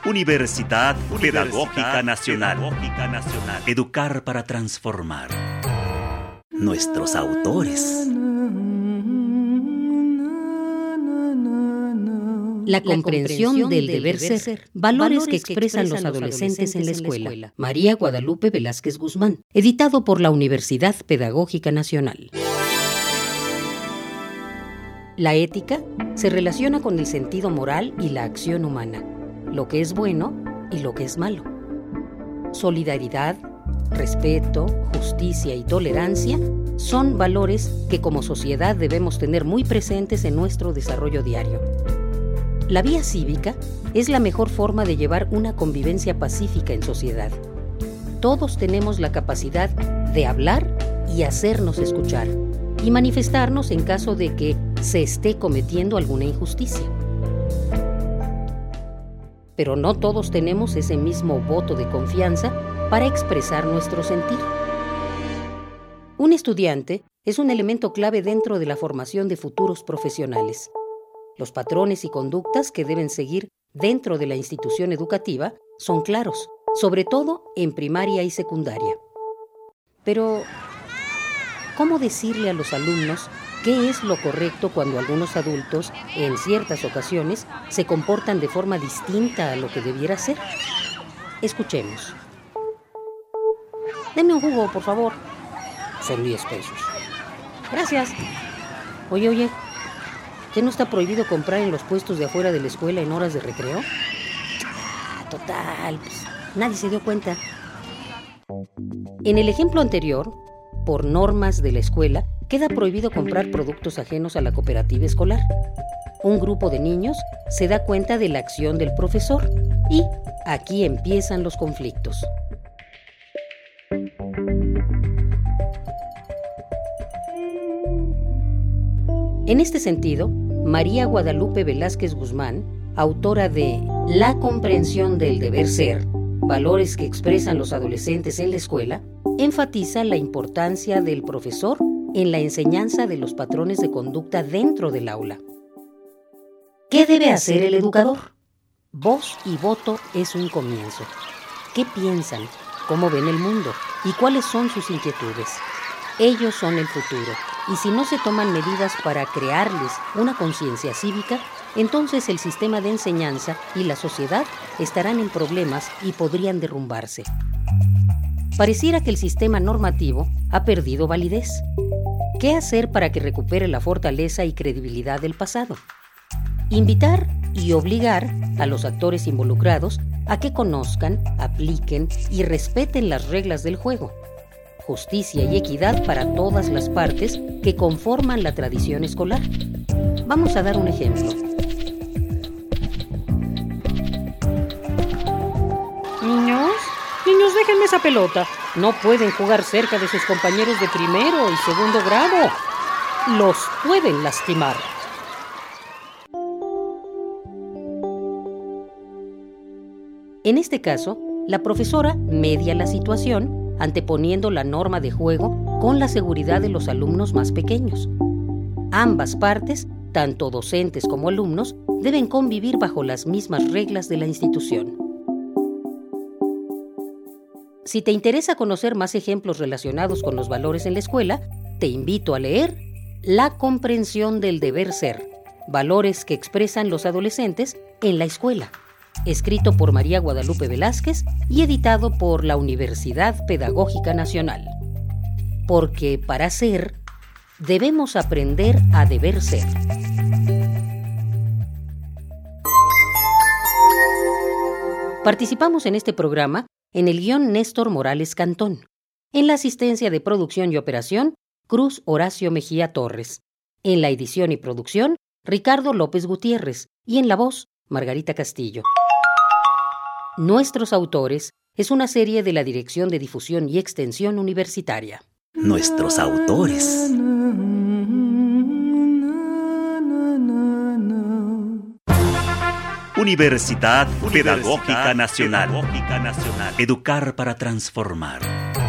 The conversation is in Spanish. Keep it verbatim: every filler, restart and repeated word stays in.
Universidad Pedagógica Nacional. Pedagógica Nacional. Educar para transformar. Nuestros autores. La comprensión del deber ser, valores que expresan los adolescentes en la escuela. María Guadalupe Velázquez Guzmán, editado por la Universidad Pedagógica Nacional. La ética se relaciona con el sentido moral y la acción humana, lo que es bueno y lo que es malo. Solidaridad, respeto, justicia y tolerancia son valores que como sociedad debemos tener muy presentes en nuestro desarrollo diario. La vía cívica es la mejor forma de llevar una convivencia pacífica en sociedad. Todos tenemos la capacidad de hablar y hacernos escuchar, y manifestarnos en caso de que se esté cometiendo alguna injusticia. Pero no todos tenemos ese mismo voto de confianza para expresar nuestro sentir. Un estudiante es un elemento clave dentro de la formación de futuros profesionales. Los patrones y conductas que deben seguir dentro de la institución educativa son claros, sobre todo en primaria y secundaria. Pero, ¿cómo decirle a los alumnos qué es lo correcto cuando algunos adultos, en ciertas ocasiones, se comportan de forma distinta a lo que debiera ser? Escuchemos. Deme un jugo, por favor. Son diez pesos. Gracias. Oye, oye, ¿qué no está prohibido comprar en los puestos de afuera de la escuela en horas de recreo? Ah, total, pues nadie se dio cuenta. En el ejemplo anterior, por normas de la escuela, queda prohibido comprar productos ajenos a la cooperativa escolar. Un grupo de niños se da cuenta de la acción del profesor y aquí empiezan los conflictos. En este sentido, María Guadalupe Velázquez Guzmán, autora de La comprensión del deber ser, valores que expresan los adolescentes en la escuela, enfatiza la importancia del profesor en la enseñanza de los patrones de conducta dentro del aula. ¿Qué debe hacer el educador? Voz y voto es un comienzo. ¿Qué piensan? ¿Cómo ven el mundo? ¿Y cuáles son sus inquietudes? Ellos son el futuro, y si no se toman medidas para crearles una conciencia cívica, entonces el sistema de enseñanza y la sociedad estarán en problemas y podrían derrumbarse. Pareciera que el sistema normativo ha perdido validez. ¿Qué hacer para que recupere la fortaleza y credibilidad del pasado? Invitar y obligar a los actores involucrados a que conozcan, apliquen y respeten las reglas del juego. Justicia y equidad para todas las partes que conforman la tradición escolar. Vamos a dar un ejemplo. Niños, niños, déjenme esa pelota. No pueden jugar cerca de sus compañeros de primero y segundo grado. Los pueden lastimar. En este caso, la profesora media la situación anteponiendo la norma de juego con la seguridad de los alumnos más pequeños. Ambas partes, tanto docentes como alumnos, deben convivir bajo las mismas reglas de la institución. Si te interesa conocer más ejemplos relacionados con los valores en la escuela, te invito a leer La comprensión del deber ser, valores que expresan los adolescentes en la escuela, escrito por María Guadalupe Velázquez y editado por la Universidad Pedagógica Nacional. Porque para ser, debemos aprender a deber ser. Participamos en este programa en el guión Néstor Morales Cantón, en la asistencia de producción y operación Cruz Horacio Mejía Torres, en la edición y producción Ricardo López Gutiérrez y en la voz Margarita Castillo. Nuestros autores es una serie de la Dirección de Difusión y Extensión Universitaria. Nuestros autores. Universidad Pedagógica Nacional. Educar para transformar.